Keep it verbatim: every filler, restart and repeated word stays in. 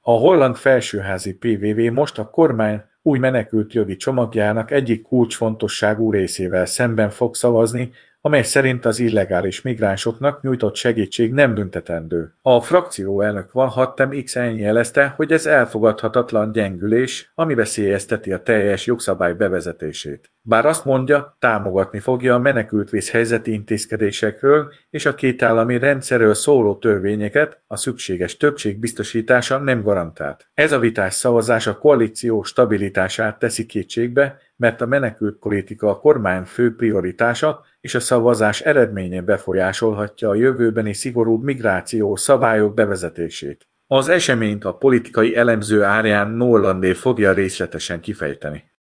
A holland felsőházi pé vé vé most a kormány új menekültjogi csomagjának egyik kulcsfontosságú részével szemben fog szavazni, amely szerint az illegális migránsoknak nyújtott segítség nem büntetendő. A frakcióelnök Van Hattem X-en jelezte, hogy ez elfogadhatatlan gyengülés, ami veszélyezteti a teljes jogszabály bevezetését. Bár azt mondja, támogatni fogja a menekültvészhelyzeti intézkedésekről és a kétállami rendszerről szóló törvényeket, a szükséges többség biztosítása nem garantált. Ez a vitás szavazás a koalíció stabilitását teszi kétségbe, mert a menekültpolitika a kormány fő prioritása, és a szavazás eredménye befolyásolhatja a jövőbeni szigorúbb migráció szabályok bevezetését. Az eseményt a politikai elemző Árján Norlandé fogja részletesen kifejteni.